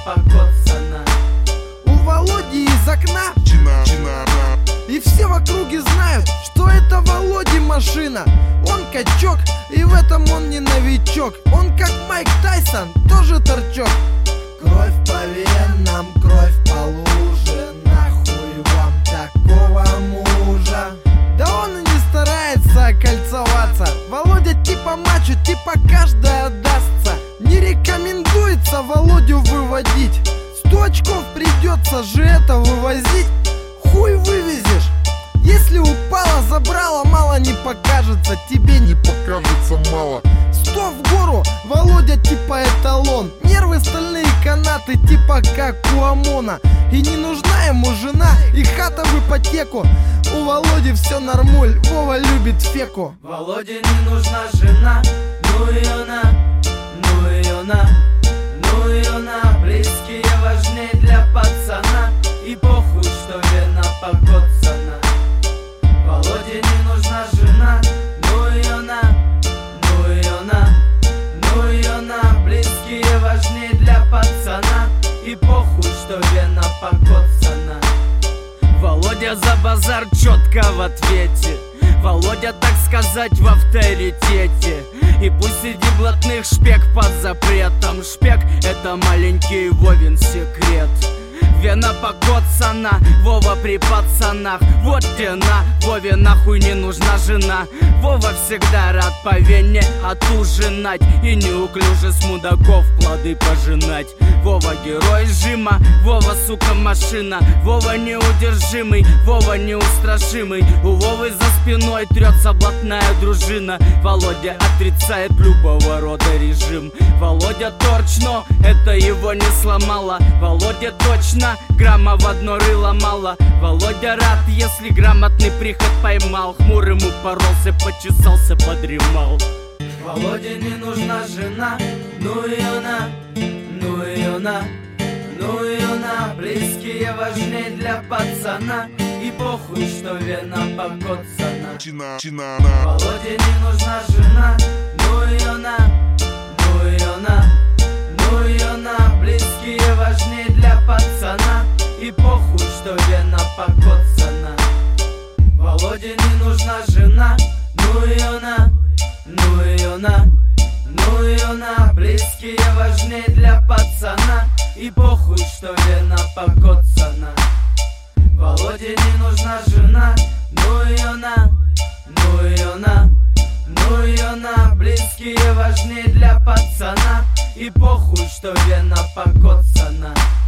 покоцана. У Володи из окна и все в округе знают, что это Володи машина. Он качок, и в этом он не новичок. Он как Майк Тайсон, тоже торчок. Кровь по венам, кровь по луже. Нахуй вам такого мужа? Да он и не старается окольцоваться. Володя типа мачо, типа каждый отдастся. Не рекомендуется Володю выводить. 100 очков придется же это вывозить. Хуй вывезешь. Если упала, забрала, мало не покажется. Тебе не покажется мало. 100 в гору, Володя типа эталон. Нервы стальные канаты, типа как у ОМОНа. И не нужна ему жена, и хата в ипотеку. У Володи все нормуль, Вова любит феку. Володе не нужна жена, ну ее на, ну ее на, ну ее на. Близкие важнее для пацана, и похуй, что вена покоцана. Володе не нужна жена, ну ее на, ну ее на, ну ее на. Близкие важнее для пацана, и похуй, что вена покоцана. Володя за базар четко в ответе. Володя, так сказать, в авторитете. И пусть среди блатных шпек под запретом. Шпек — это маленький Вовин секрет. Вена покоцана, Вова при пацанах. Вот те на, Вове нахуй не нужна жена. Вова всегда рад по вене отужинать и неуклюже с мудаков плоды пожинать. Вова герой жима, Вова сука машина. Вова неудержимый, Вова неустрашимый. У Вовы за спиной трется блатная дружина. Володя отрицает любого рода режим. Володя торчно, это его не сломало. Володя точно, грамма в одно рыло мало. Володя рад, если грамотный приход поймал. Хмурым упоролся, почесался, подремал. Володе не нужна жена, ну ее на, ну ее на, ну ее на. Близкие важнее для пацана, и похуй, что вена покоцана. Володе не нужна жена, ну ее на, ну ее на, ну ее на. Близкие важнее для пацана, и похуй, что вена покоцана. Володе не нужна жена, ну ее на, ну ее на, ну ее на. Близкие важнее для пацана, и похуй, что вена покоцана. Володе не нужна жена, ну ее на, ну ее на, ну ее на. Близкие важнее для пацана, и похуй, что вена покоцана.